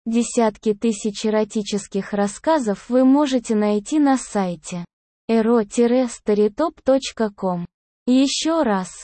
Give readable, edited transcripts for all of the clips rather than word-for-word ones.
Десятки тысяч эротических рассказов вы можете найти на сайте ero-storytop.com. Еще раз,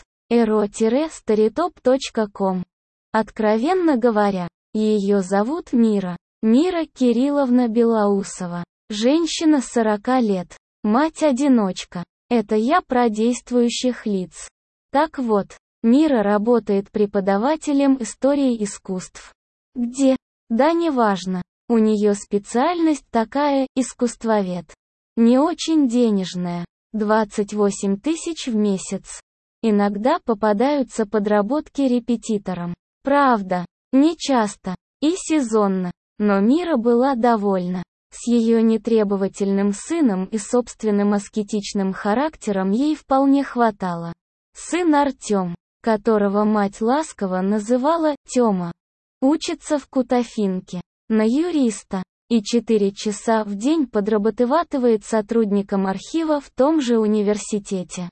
ero-storytop.com. Откровенно говоря, ее зовут Мира. Мира Кирилловна Белоусова. Женщина 40 лет. Мать-одиночка. Это я про действующих лиц. Так вот, Мира работает преподавателем истории искусств. Где? Да неважно. У нее специальность такая, искусствовед. Не очень денежная. 28 тысяч в месяц. Иногда попадаются подработки репетитором. Правда, не часто. И сезонно. Но Мира была довольна. С ее нетребовательным сыном и собственным аскетичным характером ей вполне хватало. Сын Артем, которого мать ласково называла Тёма, учится в Кутафинке на юриста и 4 часа в день подрабатывает сотрудником архива в том же университете.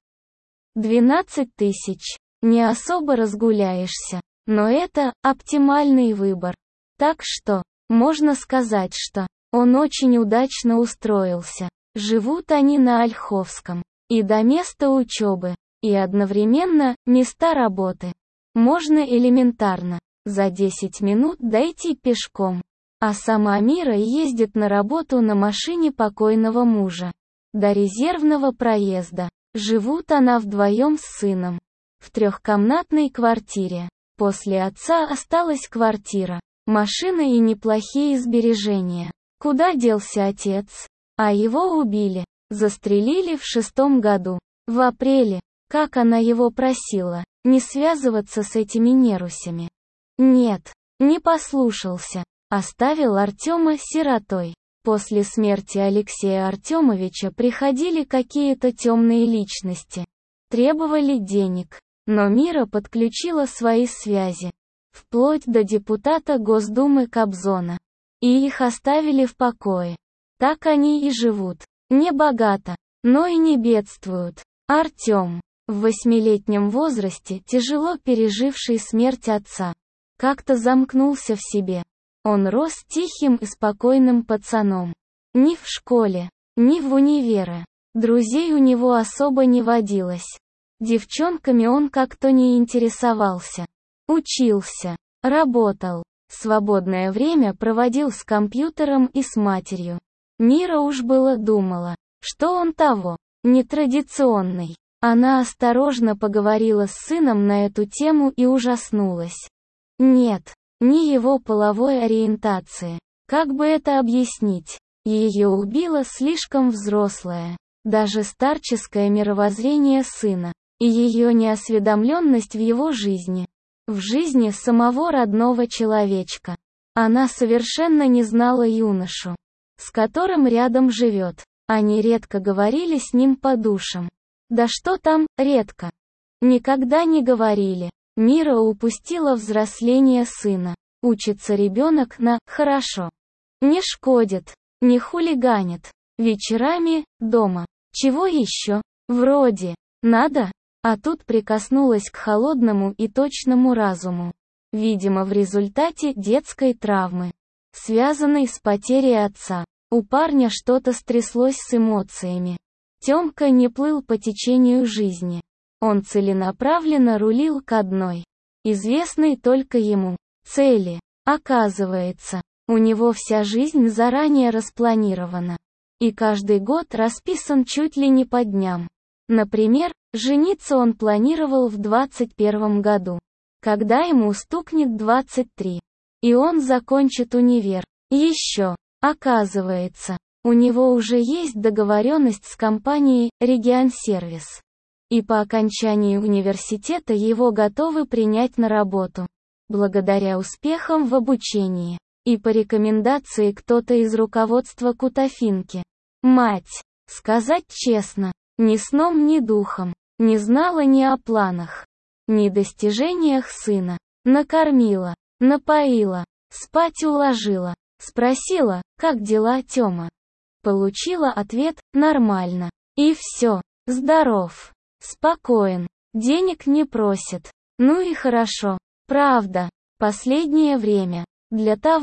12 тысяч. Не особо разгуляешься, но это оптимальный выбор. Так что, можно сказать, что он очень удачно устроился. Живут они на Ольховском. И до места учебы, и одновременно места работы. Можно элементарно, за 10 минут дойти пешком. А сама Мира ездит на работу на машине покойного мужа. До резервного проезда. Живут она вдвоем с сыном. В 3-комнатной квартире. После отца осталась квартира, машина и неплохие сбережения. Куда делся отец? А его убили. Застрелили в 6-м году. В апреле. Как она его просила, не связываться с этими нерусями. Нет, не послушался. Оставил Артема сиротой. После смерти Алексея Артемовича приходили какие-то темные личности. Требовали денег. Но Мира подключила свои связи. Вплоть до депутата Госдумы Кобзона. И их оставили в покое. Так они и живут. Не богато, но и не бедствуют. Артем, в 8-летнем возрасте, тяжело переживший смерть отца, как-то замкнулся в себе. Он рос тихим и спокойным пацаном. Ни в школе, ни в универе. Друзей у него особо не водилось. Девчонками он как-то не интересовался. Учился, работал. Свободное время проводил с компьютером и с матерью. Мира уж было думала, что он того, нетрадиционный. Она осторожно поговорила с сыном на эту тему и ужаснулась. Нет, не его половой ориентации. Как бы это объяснить? Ее убило слишком взрослое, даже старческое мировоззрение сына, и ее неосведомленность в его жизни. В жизни самого родного человечка. Она совершенно не знала юношу, с которым рядом живет. Они редко говорили с ним по душам. Да что там, редко. Никогда не говорили. Мира упустила взросление сына. Учится ребенок на «хорошо». Не шкодит, не хулиганит. Вечерами, дома. Чего еще? Вроде. Надо? А тут прикоснулась к холодному и точному разуму. Видимо, в результате детской травмы, связанной с потерей отца. У парня что-то стряслось с эмоциями. Тёмка не плыл по течению жизни. Он целенаправленно рулил к одной, известной только ему, цели. Оказывается, у него вся жизнь заранее распланирована. И каждый год расписан чуть ли не по дням. Например, жениться он планировал в 21 году, когда ему стукнет 23. И он закончит универ. Еще, оказывается, у него уже есть договоренность с компанией «Регионсервис». И по окончании университета его готовы принять на работу. Благодаря успехам в обучении. И по рекомендации кто-то из руководства Кутафинки. Мать, сказать честно, ни сном, ни духом, не знала ни о планах, ни достижениях сына. Накормила, напоила, спать уложила. Спросила, как дела, Тёма. Получила ответ, нормально. И все, здоров, спокоен, денег не просит. Ну и хорошо. Правда, последнее время, для того,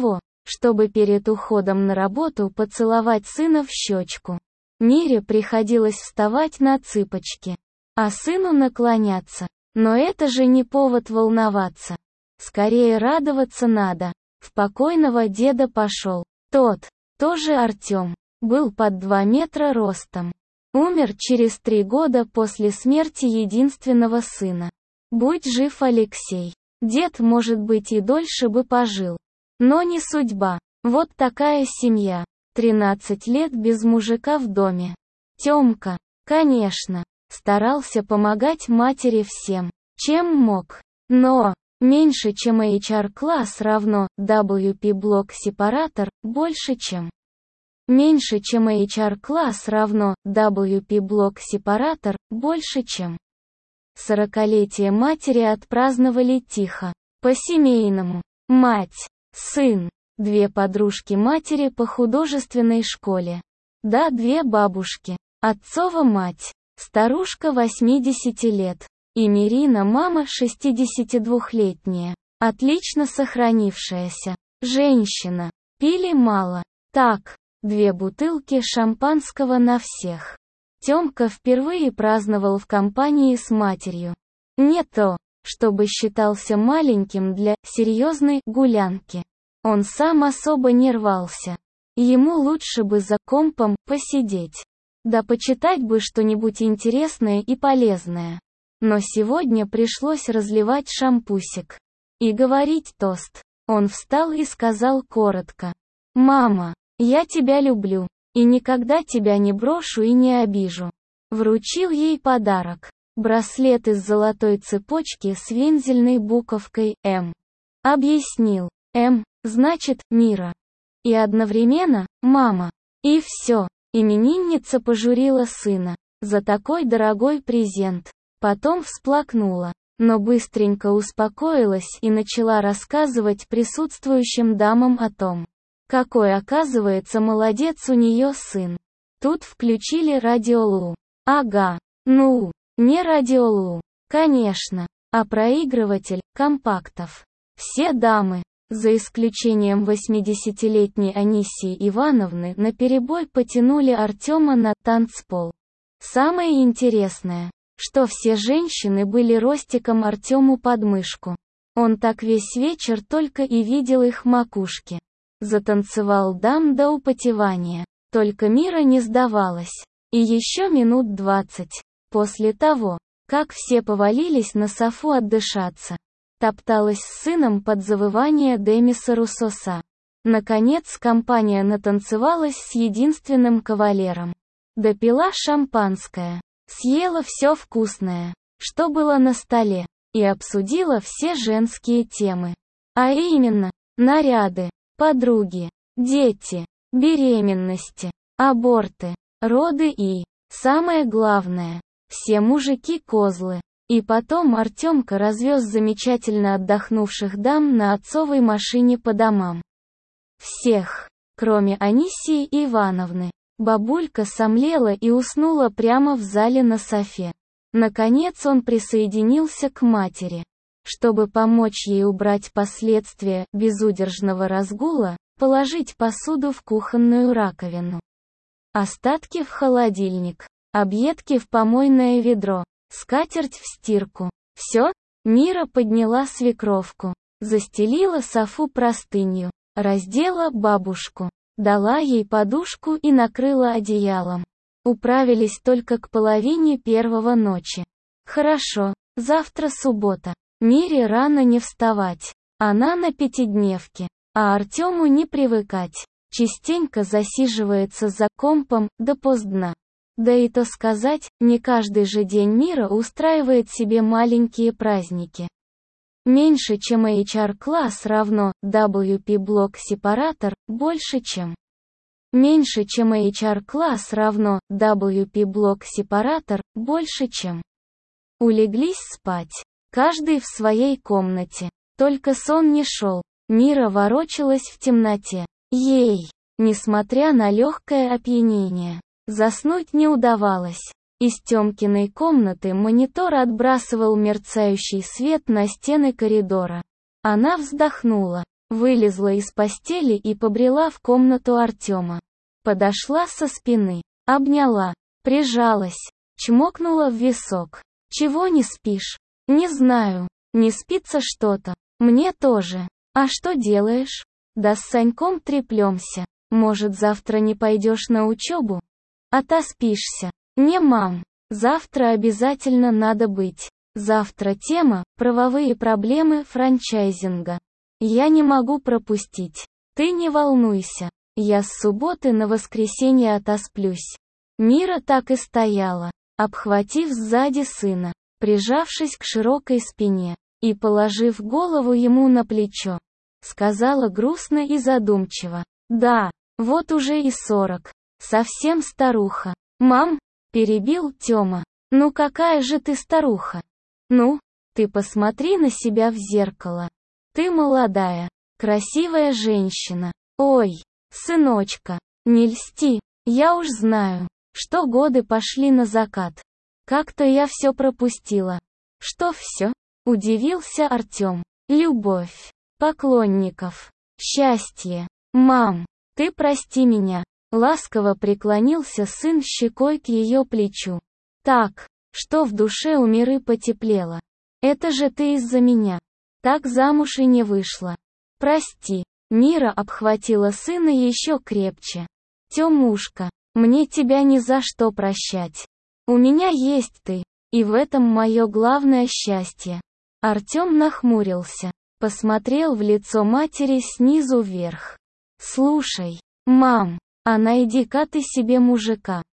чтобы перед уходом на работу поцеловать сына в щечку. Мире приходилось вставать на цыпочки, а сыну наклоняться. Но это же не повод волноваться. Скорее радоваться надо. В покойного деда пошел. Тот, тоже Артем, был под 2 метра ростом. Умер через 3 года после смерти единственного сына. Будь жив, Алексей. Дед, может быть, и дольше бы пожил. Но не судьба. Вот такая семья. 13 лет без мужика в доме. Тёмка, конечно, старался помогать матери всем, чем мог. Но меньше чем HR-класс равно WP-блок-сепаратор, больше чем. Меньше чем HR-класс равно WP-блок-сепаратор, больше чем. 40-летие матери отпраздновали тихо, по-семейному. Мать, сын, 2 подружки матери по художественной школе. Да, 2 бабушки. Отцова мать, старушка 80 лет. И Мирина, мама 62-летняя, отлично сохранившаяся. Женщина. Пили мало. Так, 2 бутылки шампанского на всех. Тёмка впервые праздновал в компании с матерью. Не то, чтобы считался маленьким для серьезной гулянки. Он сам особо не рвался. Ему лучше бы за компом посидеть. Да почитать бы что-нибудь интересное и полезное. Но сегодня пришлось разливать шампусик и говорить тост. Он встал и сказал коротко: «Мама, я тебя люблю. И никогда тебя не брошу и не обижу». Вручил ей подарок. Браслет из золотой цепочки с вензельной буковкой «М». Объяснил. «М» значит «Мира». И одновременно «Мама». И все. Именинница пожурила сына за такой дорогой презент. Потом всплакнула, но быстренько успокоилась и начала рассказывать присутствующим дамам о том, какой, оказывается, молодец у нее сын. Тут включили радиолу. Ага. Ну, не радиолу, конечно, а проигрыватель компактов. Все дамы, за исключением 80-летней Анисии Ивановны, наперебой потянули Артема на танцпол. Самое интересное, что все женщины были ростиком Артему под мышку. Он так весь вечер только и видел их макушки. Затанцевал дам до употевания. Только Мира не сдавалась. И еще минут 20, после того, как все повалились на софу отдышаться, топталась с сыном под завывание Демиса Руссоса. Наконец компания натанцевалась с единственным кавалером. Допила шампанское, съела все вкусное, что было на столе, и обсудила все женские темы. А именно, наряды, подруги, дети, беременности, аборты, роды и, самое главное, все мужики-козлы. И потом Артемка развез замечательно отдохнувших дам на отцовой машине по домам. Всех, кроме Анисии Ивановны. Бабулька сомлела и уснула прямо в зале на софе. Наконец он присоединился к матери. Чтобы помочь ей убрать последствия безудержного разгула, положить посуду в кухонную раковину. Остатки в холодильник, объедки в помойное ведро, скатерть в стирку. Все? Мира подняла свекровку, застелила софу простынью, раздела бабушку, дала ей подушку и накрыла одеялом. Управились только к половине 1 ночи. Хорошо, завтра суббота. Мире рано не вставать. Она на 5-дневке. А Артему не привыкать. Частенько засиживается за компом допоздна. Да и то сказать, не каждый же день Мира устраивает себе маленькие праздники. Меньше чем HR-класс равно WP-блок-сепаратор, больше чем. Меньше чем HR-класс равно WP-блок-сепаратор, больше чем. Улеглись спать. Каждый в своей комнате. Только сон не шел. Мира ворочалась в темноте. Ей, несмотря на легкое опьянение, заснуть не удавалось. Из Тёмкиной комнаты монитор отбрасывал мерцающий свет на стены коридора. Она вздохнула. Вылезла из постели и побрела в комнату Артема. Подошла со спины, обняла, прижалась, чмокнула в висок. «Чего не спишь?» «Не знаю. Не спится что-то. Мне тоже. А что делаешь?» «Да с Саньком треплемся. Может, завтра не пойдешь на учебу?» «Отоспишься?» «Не, мам. Завтра обязательно надо быть. Завтра тема – правовые проблемы франчайзинга. Я не могу пропустить. Ты не волнуйся. Я с субботы на воскресенье отосплюсь». Мира так и стояла, обхватив сзади сына, прижавшись к широкой спине, и положив голову ему на плечо. Сказала грустно и задумчиво: «Да, вот уже и 40. Совсем старуха». «Мам», — перебил Тёма, — «ну какая же ты старуха? Ну, ты посмотри на себя в зеркало. Ты молодая, красивая женщина. Ой, сыночка, не льсти, я уж знаю, что годы пошли на закат. Как-то я все пропустила». «Что все?» — удивился Артём. «Любовь, поклонников, счастье. Мам, ты прости меня». Ласково преклонился сын щекой к ее плечу. «Так, что в душе у Миры потеплело. Это же ты из-за меня. Так замуж и не вышла. Прости». Мира обхватила сына еще крепче. «Тёмушка, мне тебя ни за что прощать. У меня есть ты, и в этом мое главное счастье». Артём нахмурился, посмотрел в лицо матери снизу вверх. «Слушай, мам, а найди-ка ты себе мужика.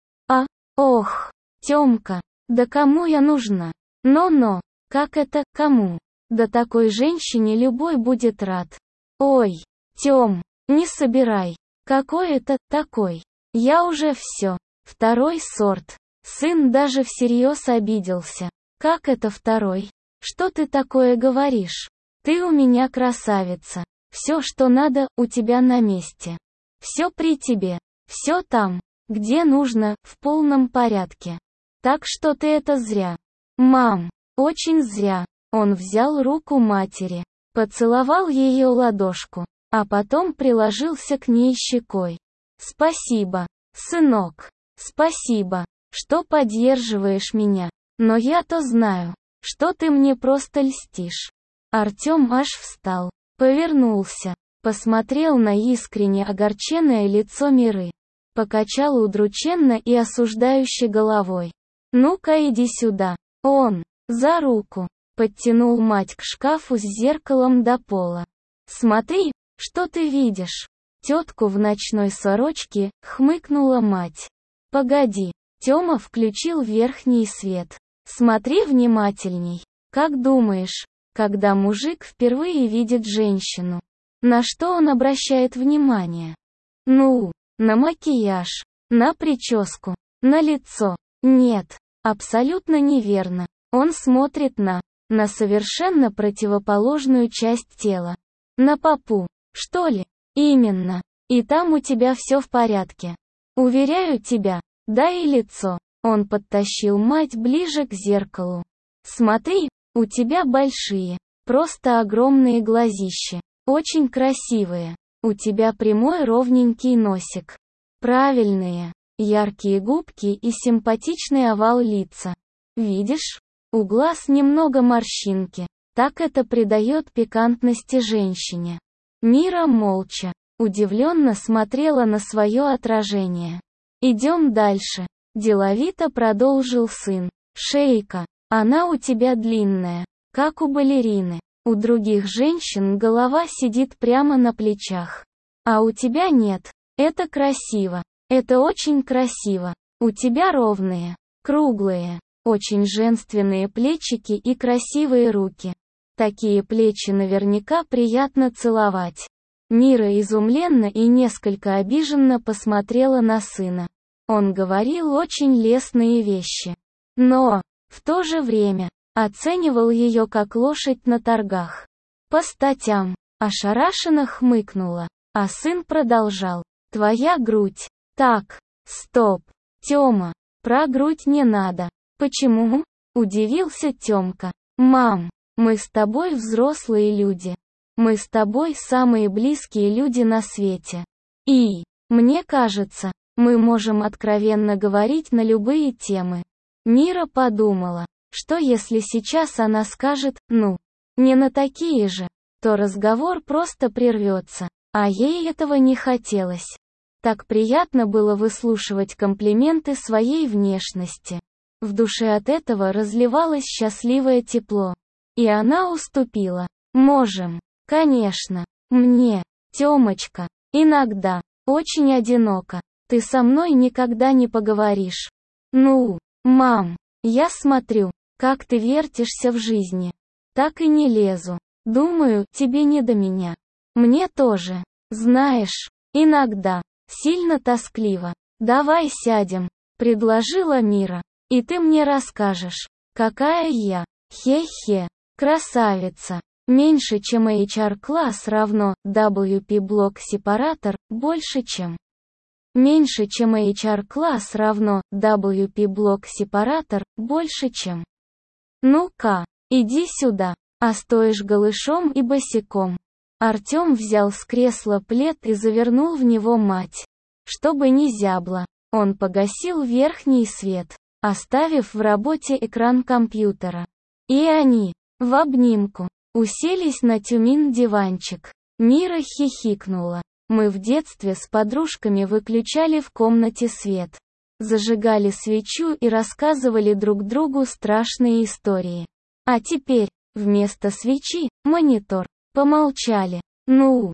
Ох, Тёмка, да кому я нужна? Но, как это, кому? Да такой женщине любой будет рад. Ой, Тём, не собирай. Какой это такой? Я уже все. Второй сорт». Сын даже всерьез обиделся. «Как это второй? Что ты такое говоришь? Ты у меня красавица. Все, что надо, у тебя на месте. Все при тебе. Все там, где нужно, в полном порядке. Так что ты это зря. Мам, очень зря». Он взял руку матери, поцеловал ее ладошку, а потом приложился к ней щекой. «Спасибо, сынок. Спасибо, что поддерживаешь меня. Но я-то знаю, что ты мне просто льстишь». Артём аж встал, повернулся, посмотрел на искренне огорченное лицо Миры, покачал удрученно и осуждающе головой. «Ну-ка иди сюда». Он, за руку, подтянул мать к шкафу с зеркалом до пола. «Смотри, что ты видишь?» Тетку в ночной сорочке, хмыкнула мать. «Погоди». Тёма включил верхний свет. «Смотри внимательней. Как думаешь, когда мужик впервые видит женщину, на что он обращает внимание?» «Ну, на макияж, на прическу, на лицо». «Нет, абсолютно неверно. Он смотрит на совершенно противоположную часть тела. На попу, что ли?» «Именно. И там у тебя все в порядке. Уверяю тебя. Да и лицо». Он подтащил мать ближе к зеркалу. «Смотри, у тебя большие, просто огромные глазища. Очень красивые. У тебя прямой ровненький носик. Правильные, яркие губки и симпатичный овал лица. Видишь? У глаз немного морщинки. Так это придает пикантности женщине». Мира молча, удивленно смотрела на свое отражение. «Идем дальше», — деловито продолжил сын. «Шейка, она у тебя длинная, как у балерины. У других женщин голова сидит прямо на плечах. А у тебя нет. Это красиво. Это очень красиво. У тебя ровные, круглые, очень женственные плечики и красивые руки. Такие плечи наверняка приятно целовать». Мира изумленно и несколько обиженно посмотрела на сына. Он говорил очень лестные вещи. Но, в то же время, оценивал ее как лошадь на торгах. По статям, ошарашенно хмыкнула, а сын продолжал. «Твоя грудь. Так, стоп. Тёма, про грудь не надо». «Почему?» – удивился Тёмка. «Мам, мы с тобой взрослые люди. Мы с тобой самые близкие люди на свете. И, мне кажется, мы можем откровенно говорить на любые темы. Мира подумала, что если сейчас она скажет «ну, не на такие же», то разговор просто прервется, а ей этого не хотелось. Так приятно было выслушивать комплименты своей внешности. В душе от этого разливалось счастливое тепло. И она уступила. Можем. Конечно. Мне, Тёмочка, иногда, очень одиноко. Ты со мной никогда не поговоришь. Ну, мам, я смотрю, как ты вертишься в жизни. Так и не лезу. Думаю, тебе не до меня. Мне тоже. Знаешь, иногда, сильно тоскливо. Давай сядем, предложила Мира. И ты мне расскажешь, какая я, хе-хе, красавица. Меньше, чем HR-класс равно WP-блок-сепаратор, больше, чем. Меньше, чем HR-класс равно WP-блок-сепаратор, больше, чем. Ну-ка, иди сюда, а стоишь голышом и босиком. Артём взял с кресла плед и завернул в него мать. Чтобы не зябла, он погасил верхний свет, оставив в работе экран компьютера. И они, в обнимку, уселись на тюмин-диванчик. Мира хихикнула. Мы в детстве с подружками выключали в комнате свет, зажигали свечу и рассказывали друг другу страшные истории. А теперь, вместо свечи, монитор. Помолчали. Ну,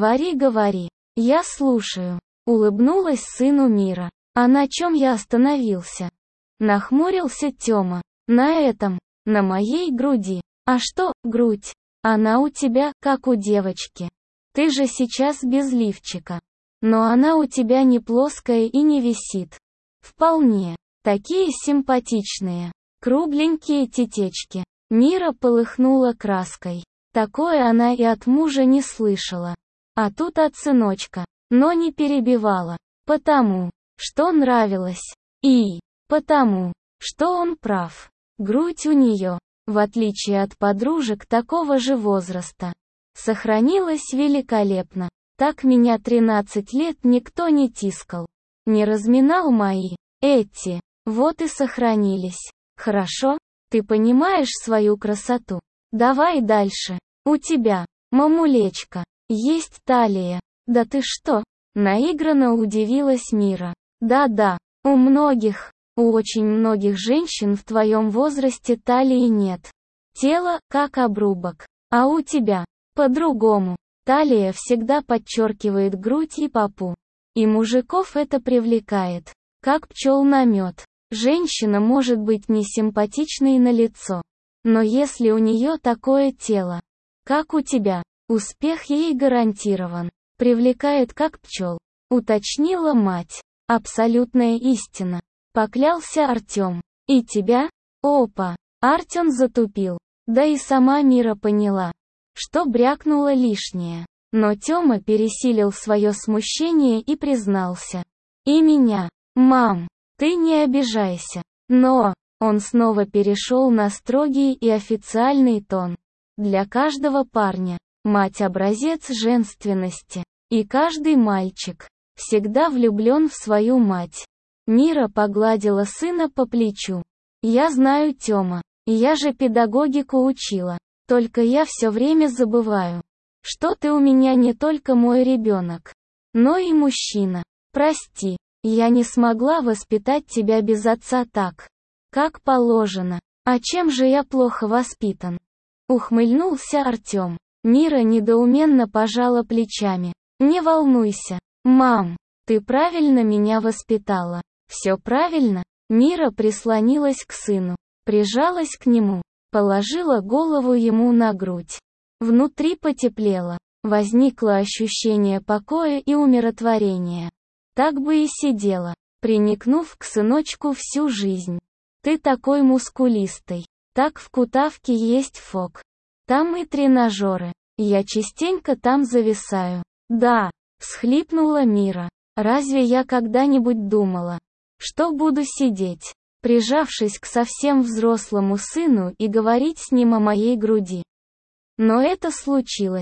говори, я слушаю. Улыбнулась сыну Мира. А на чем я остановился? Нахмурился Тёма. На этом, на моей груди. А что, грудь? Она у тебя, как у девочки. Ты же сейчас без лифчика. Но она у тебя не плоская и не висит. Вполне. Такие симпатичные. Кругленькие тетечки. Мира полыхнула краской. Такое она и от мужа не слышала. А тут от сыночка. Но не перебивала. Потому, что нравилось. И, потому, что он прав. Грудь у нее, в отличие от подружек такого же возраста, сохранилась великолепно. Так меня 13 лет никто не тискал. Не разминал мои, эти, вот и сохранились. Хорошо? Ты понимаешь свою красоту? Давай дальше. У тебя, мамулечка, есть талия. Да ты что? Наигранно удивилась Мира. Да-да, у многих, у очень многих женщин в твоем возрасте талии нет. Тело, как обрубок. А у тебя, по-другому. Талия всегда подчеркивает грудь и попу. И мужиков это привлекает. Как пчел на мед. Женщина может быть несимпатичной на лицо. Но если у нее такое тело, как у тебя, успех ей гарантирован. Привлекает как пчел. Уточнила мать. Абсолютная истина. Поклялся Артём. И тебя? Опа. Артём затупил. Да и сама Мира поняла, что брякнула лишнее. Но Тёма пересилил свое смущение и признался. И меня. Мам, ты не обижайся. Но, он снова перешел на строгий и официальный тон. Для каждого парня, мать образец женственности. И каждый мальчик, всегда влюблен в свою мать. Мира погладила сына по плечу. Я знаю, Тёма, я же педагогику учила. Только я все время забываю, что ты у меня не только мой ребенок, но и мужчина. Прости, я не смогла воспитать тебя без отца так, как положено. А чем же я плохо воспитан? Ухмыльнулся Артём. Мира недоуменно пожала плечами. Не волнуйся, мам, ты правильно меня воспитала. Все правильно? Мира прислонилась к сыну, прижалась к нему, положила голову ему на грудь. Внутри потеплело, возникло ощущение покоя и умиротворения. Так бы и сидела, приникнув к сыночку всю жизнь. Ты такой мускулистый. Так в Кутавке есть ФОК. Там и тренажеры. Я частенько там зависаю. Да, всхлипнула Мира. Разве я когда-нибудь думала, что буду сидеть, прижавшись к совсем взрослому сыну и говорить с ним о моей груди? Но это случилось.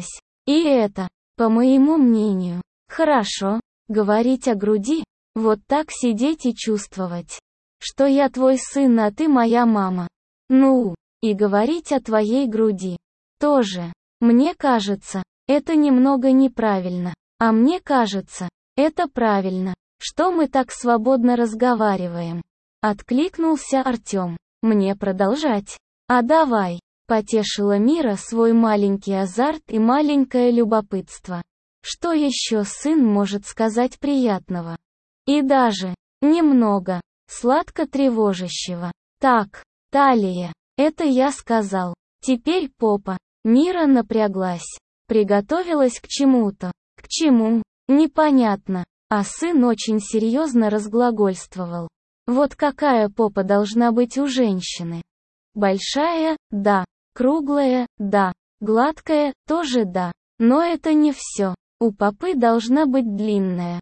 И это, по моему мнению, хорошо, говорить о груди, вот так сидеть и чувствовать, что я твой сын, а ты моя мама. Ну, и говорить о твоей груди. Тоже. Мне кажется, это немного неправильно. А мне кажется, это правильно, что мы так свободно разговариваем. Откликнулся Артём. Мне продолжать? А давай. Потешила Мира свой маленький азарт и маленькое любопытство. Что еще сын может сказать приятного? И даже, немного, сладко-тревожащего. Так, талия, это я сказал. Теперь попа. Мира напряглась. Приготовилась к чему-то. К чему? Непонятно. А сын очень серьезно разглагольствовал. Вот какая попа должна быть у женщины? Большая, да. Круглая, да. Гладкая, тоже да. Но это не все. У попы должна быть длинная.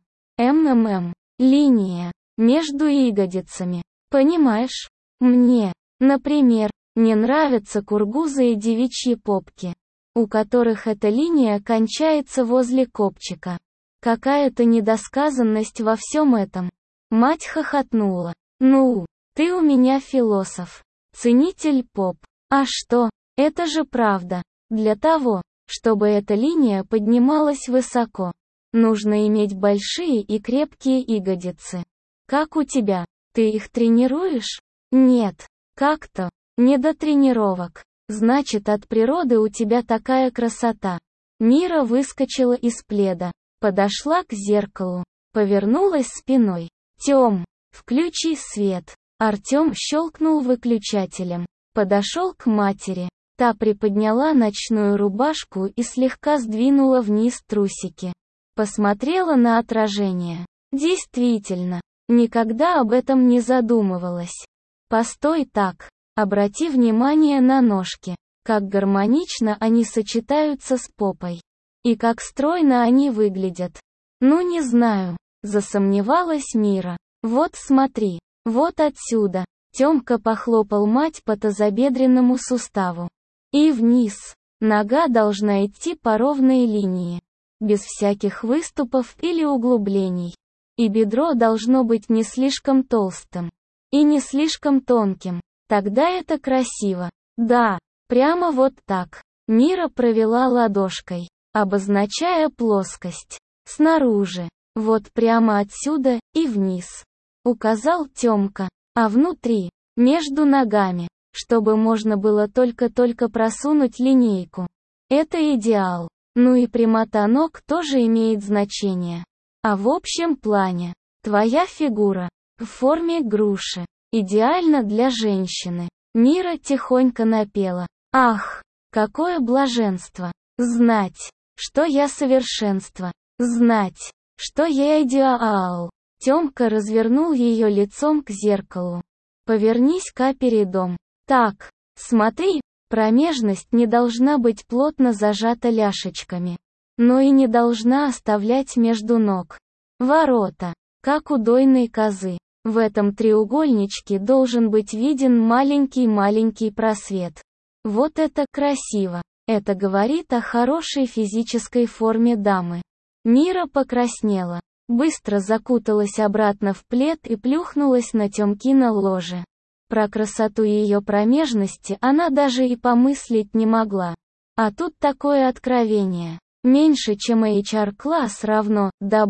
Линия. Между ягодицами. Понимаешь? Мне, например, не нравятся кургузы и девичьи попки, у которых эта линия кончается возле копчика. Какая-то недосказанность во всем этом. Мать хохотнула. Ну, ты у меня философ. Ценитель поп. А что? Это же правда. Для того, чтобы эта линия поднималась высоко, нужно иметь большие и крепкие ягодицы. Как у тебя? Ты их тренируешь? Нет. Как-то. Не до тренировок. Значит, от природы у тебя такая красота. Мира выскочила из пледа, подошла к зеркалу, повернулась спиной. Тём, включи свет. Артём щелкнул выключателем. Подошел к матери. Та приподняла ночную рубашку и слегка сдвинула вниз трусики. Посмотрела на отражение. Действительно, никогда об этом не задумывалась. Постой так. Обрати внимание на ножки, как гармонично они сочетаются с попой. И как стройно они выглядят. Ну не знаю, засомневалась Мира. Вот смотри, вот отсюда. Тёмка похлопал мать по тазобедренному суставу. И вниз. Нога должна идти по ровной линии. Без всяких выступов или углублений. И бедро должно быть не слишком толстым. И не слишком тонким. Тогда это красиво. Да, прямо вот так. Мира провела ладошкой, обозначая плоскость. Снаружи. Вот прямо отсюда и вниз. Указал Тёмка. А внутри, между ногами, чтобы можно было только-только просунуть линейку. Это идеал. Ну и прямота ног тоже имеет значение. А в общем плане, твоя фигура, в форме груши, идеально для женщины. Мира тихонько напела. Ах, какое блаженство! Знать, что я совершенство. Знать, что я идеал. Тёмка развернул её лицом к зеркалу. Повернись-ка передом. Так, смотри, промежность не должна быть плотно зажата ляшечками. Но и не должна оставлять между ног ворота, как у дойной козы. В этом треугольничке должен быть виден маленький-маленький просвет. Вот это красиво. Это говорит о хорошей физической форме дамы. Мира покраснела. Быстро закуталась обратно в плед и плюхнулась на Тёмкино ложе. Про красоту её промежности она даже и помыслить не могла. А тут такое откровение. Меньше чем HR-класс равно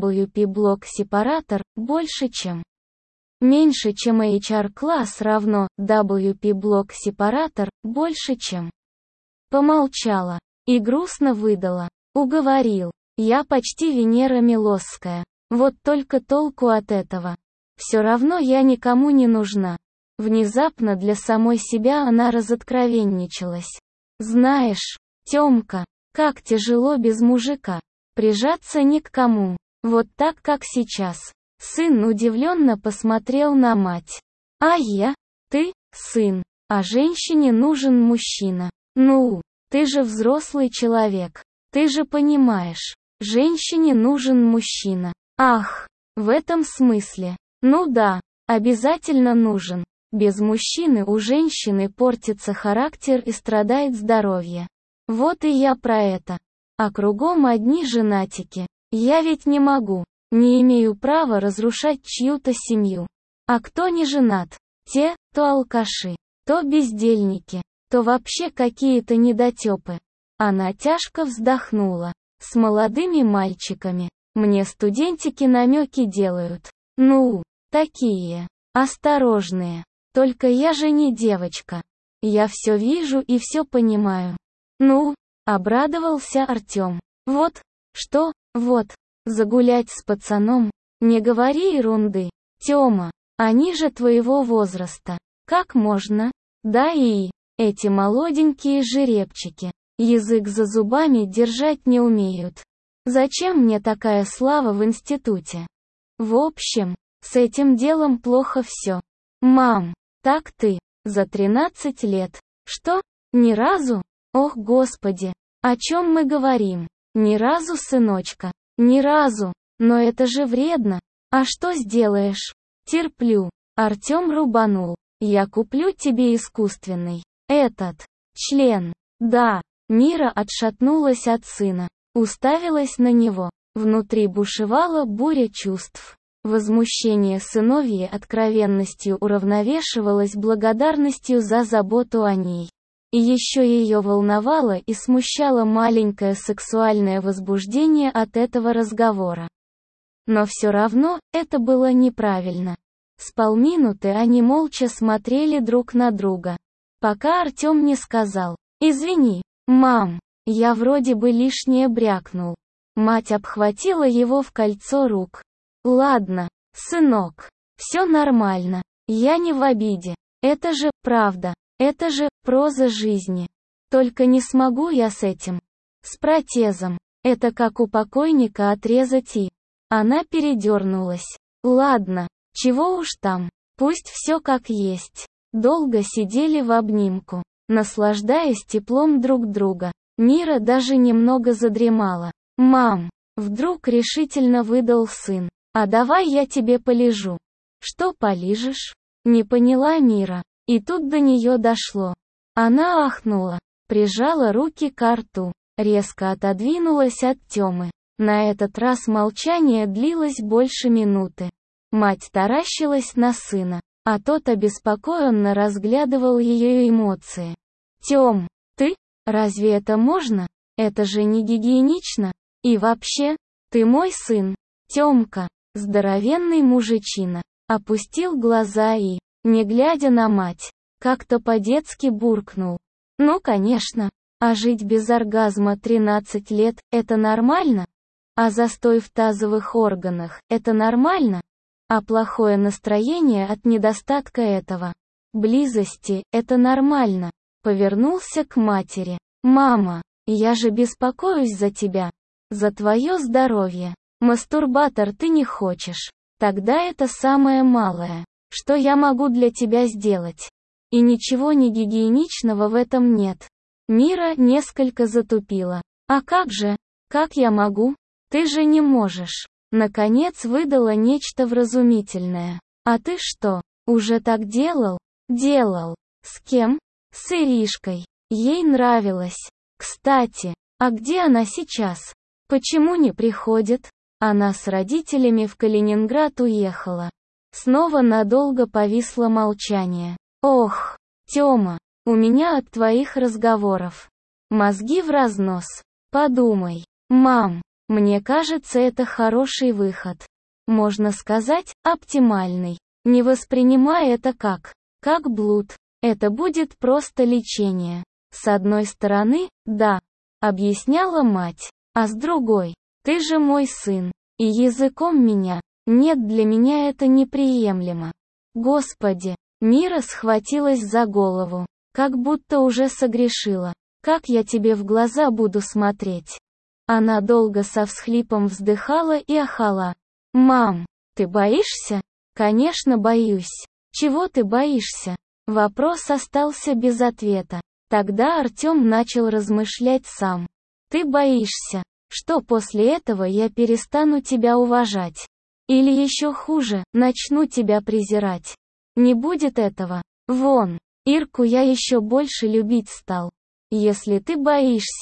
WP-блок-сепаратор, больше чем. Меньше чем HR-класс равно WP-блок-сепаратор, больше чем. Помолчала. И грустно выдала. Уговорил. Я почти Венера Милосская. Вот только толку от этого. Всё равно я никому не нужна. Внезапно для самой себя она разоткровенничалась. Знаешь, Тёмка, как тяжело без мужика. Прижаться ни к кому. Вот так, как сейчас. Сын удивленно посмотрел на мать. А я? Ты, сын. А женщине нужен мужчина. Ну, ты же взрослый человек. Ты же понимаешь. Женщине нужен мужчина. Ах, в этом смысле. Ну да, обязательно нужен. Без мужчины у женщины портится характер и страдает здоровье. Вот и я про это. А кругом одни женатики. Я ведь не могу, не имею права разрушать чью-то семью. А кто не женат? Те, то алкаши, то бездельники, то вообще какие-то недотёпы. Она тяжко вздохнула. С молодыми мальчиками. Мне студентики намеки делают. Ну, такие. Осторожные. Только я же не девочка. Я все вижу и все понимаю. Ну, обрадовался Артём. Вот, что, вот, загулять с пацаном. Не говори ерунды, Тёма. Они же твоего возраста. Как можно? Да и эти молоденькие жеребчики. Язык за зубами держать не умеют. Зачем мне такая слава в институте? В общем, с этим делом плохо все. Мам, так ты, за 13 лет. Что? Ни разу? Ох, Господи, о чем мы говорим? Ни разу, сыночка, ни разу. Но это же вредно. А что сделаешь? Терплю. Артём рубанул. Я куплю тебе искусственный. Этот. Член. Да. Мира отшатнулась от сына. Уставилась на него. Внутри бушевала буря чувств. Возмущение сыновьей откровенностью уравновешивалось благодарностью за заботу о ней. И еще ее волновало и смущало маленькое сексуальное возбуждение от этого разговора. Но все равно, это было неправильно. С полминуты они молча смотрели друг на друга. Пока Артём не сказал: «Извини, мам, я вроде бы лишнее брякнул». Мать обхватила его в кольцо рук. «Ладно, сынок, все нормально, я не в обиде. Это же правда, это же проза жизни. Только не смогу я с этим. С протезом. Это как у покойника отрезать и...» Она передернулась. «Ладно, чего уж там, пусть все как есть». Долго сидели в обнимку, наслаждаясь теплом друг друга. Мира даже немного задремала. «Мам!» — вдруг решительно выдал сын. «А давай я тебе полежу». «Что полижешь?» — не поняла Мира. И тут до нее дошло. Она ахнула, прижала руки ко рту, резко отодвинулась от Тёмы. На этот раз молчание длилось больше минуты. Мать таращилась на сына, а тот обеспокоенно разглядывал ее эмоции. «Тём, ты? Разве это можно? Это же не гигиенично. И вообще, ты мой сын». Тёмка, здоровенный мужичина, опустил глаза и, не глядя на мать, как-то по-детски буркнул. «Ну конечно, а жить без оргазма 13 лет – это нормально? А застой в тазовых органах – это нормально? А плохое настроение от недостатка этого близости – это нормально?» Повернулся к матери. «Мама, я же беспокоюсь за тебя. За твое здоровье. Мастурбатор ты не хочешь. Тогда это самое малое, что я могу для тебя сделать. И ничего не гигиеничного в этом нет». Мира несколько затупила. «А как же? Как я могу? Ты же не можешь». Наконец выдала нечто вразумительное. «А ты что, уже так делал?» «Делал. С кем?» «С Иришкой. Ей нравилось. Кстати, а где она сейчас? Почему не приходит?» Она с родителями в Калининград уехала. Снова надолго повисло молчание. «Ох, Тёма, у меня от твоих разговоров мозги в разнос. Подумай, мам, мне кажется, это хороший выход. Можно сказать, оптимальный. Не воспринимай это как блуд. Это будет просто лечение. С одной стороны, да, объясняла мать, а с другой, ты же мой сын, и языком меня. Нет, для меня это неприемлемо». Господи, Мира схватилась за голову, как будто уже согрешила. «Как я тебе в глаза буду смотреть?» Она долго со всхлипом вздыхала и ахала. «Мам, ты боишься?» «Конечно боюсь». «Чего ты боишься?» Вопрос остался без ответа. Тогда Артём начал размышлять сам. «Ты боишься, что после этого я перестану тебя уважать? Или еще хуже, начну тебя презирать? Не будет этого. Вон, Ирку я еще больше любить стал. Если ты боишься,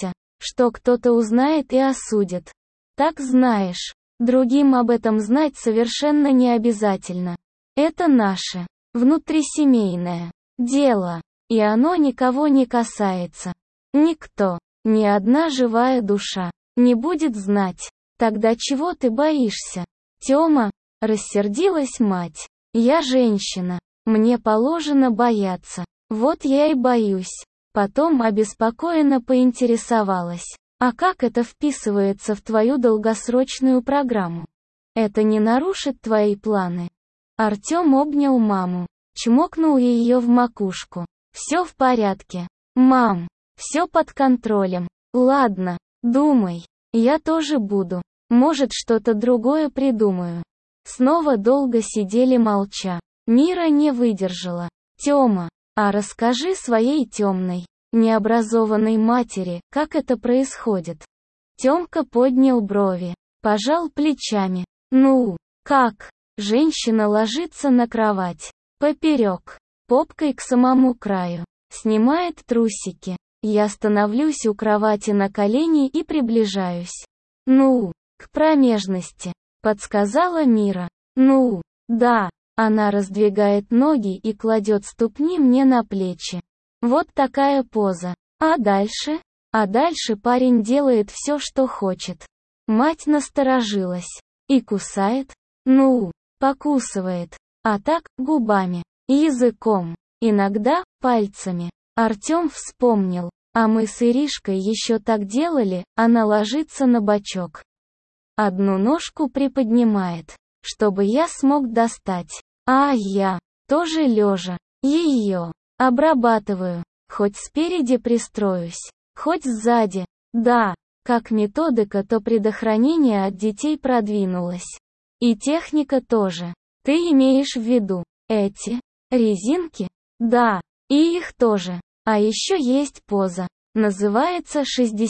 что кто-то узнает и осудит. Так знаешь, другим об этом знать совершенно не обязательно. Это наше, внутрисемейное дело, и оно никого не касается. Никто, ни одна живая душа, не будет знать. Тогда чего ты боишься? Тёма, рассердилась мать. Я женщина, мне положено бояться. Вот я и боюсь. Потом обеспокоенно поинтересовалась. А как это вписывается в твою долгосрочную программу? Это не нарушит твои планы? Артём обнял маму, чмокнул её в макушку. Всё в порядке. Мам, всё под контролем. Ладно, думай. Я тоже буду. Может, что-то другое придумаю. Снова долго сидели молча. Мира не выдержала. Тёма, а расскажи своей темной, необразованной матери, как это происходит. Тёмка поднял брови, пожал плечами. Ну, как? Женщина ложится на кровать, поперек, попкой к самому краю, снимает трусики. Я становлюсь у кровати на колени и приближаюсь. Ну, к промежности, подсказала Мира. Ну, да. Она раздвигает ноги и кладет ступни мне на плечи. Вот такая поза. А дальше? А дальше парень делает все, что хочет. Мать насторожилась. И кусает? Ну, покусывает. А так, губами, языком, иногда, пальцами. Артём вспомнил. А мы с Иришкой еще так делали, она ложится на бочок. Одну ножку приподнимает, чтобы я смог достать. А я, тоже лежа, ее обрабатываю, хоть спереди пристроюсь, хоть сзади. Да, как методика, то предохранение от детей продвинулось. И техника тоже. Ты имеешь в виду эти резинки? Да, и их тоже. А еще есть поза. Называется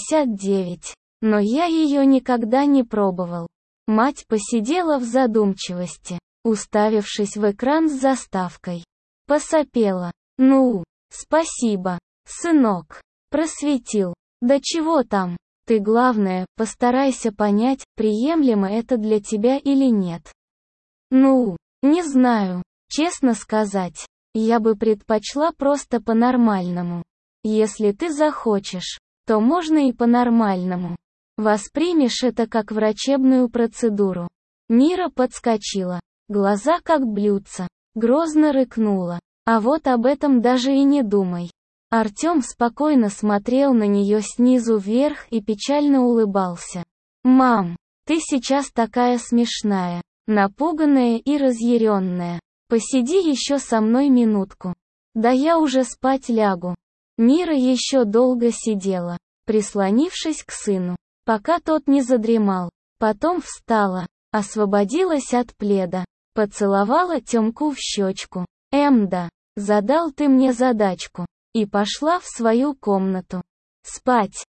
69. Но я ее никогда не пробовал. Мать посидела в задумчивости, уставившись в экран с заставкой. Посопела. Ну, спасибо, сынок. Просветил. Да чего там? Ты, главное, постарайся понять, приемлемо это для тебя или нет. Ну, не знаю, честно сказать. Я бы предпочла просто по-нормальному. Если ты захочешь, то можно и по-нормальному. Воспримешь это как врачебную процедуру. Мира подскочила, глаза как блюдца, грозно рыкнула. А вот об этом даже и не думай. Артём спокойно смотрел на неё снизу вверх и печально улыбался. «Мам, ты сейчас такая смешная, напуганная и разъярённая. Посиди ещё со мной минутку. Да я уже спать лягу». Мира ещё долго сидела, прислонившись к сыну, пока тот не задремал. Потом встала, освободилась от пледа, поцеловала Тёмку в щёчку. «Да, задал ты мне задачку». И пошла в свою комнату. Спать.